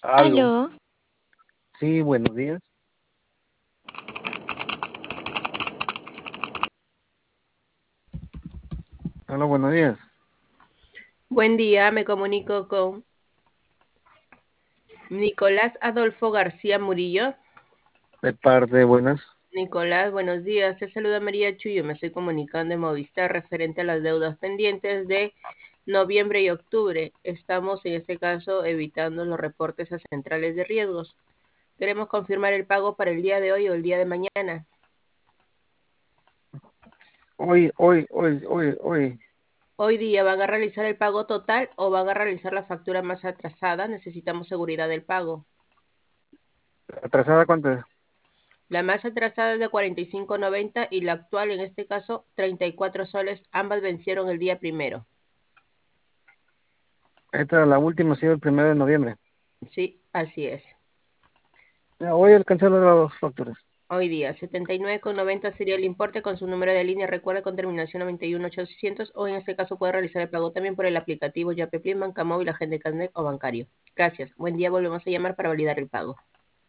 Aló, Aló, sí, buenos días. Aló, buenos días. Buen día, me comunico con Nicolás Adolfo García Murillo. De parte, buenas. Nicolás, buenos días. Te saluda María Chuyo. Me estoy comunicando de Movistar referente a las deudas pendientes de noviembre y octubre. Estamos en este caso evitando los reportes a centrales de riesgos. Queremos confirmar el pago para el día de hoy o el día de mañana. Hoy. Hoy día van a realizar el pago total o van a realizar la factura más atrasada. Necesitamos seguridad del pago. ¿Atrasada cuánto es? La más atrasada es de 45.90 y la actual, en este caso, 34 soles. Ambas vencieron el día primero. Esta, la última, ha sido el 1 de noviembre. Sí, así es. Ya, hoy alcancé las dos facturas. Hoy día, 79.90 sería el importe con su número de línea. Recuerda con terminación 91800 o en este caso puede realizar el pago también por el aplicativo Yape Plin, Banca Móvil, Agente Connect o bancario. Gracias. Buen día. Volvemos a llamar para validar el pago.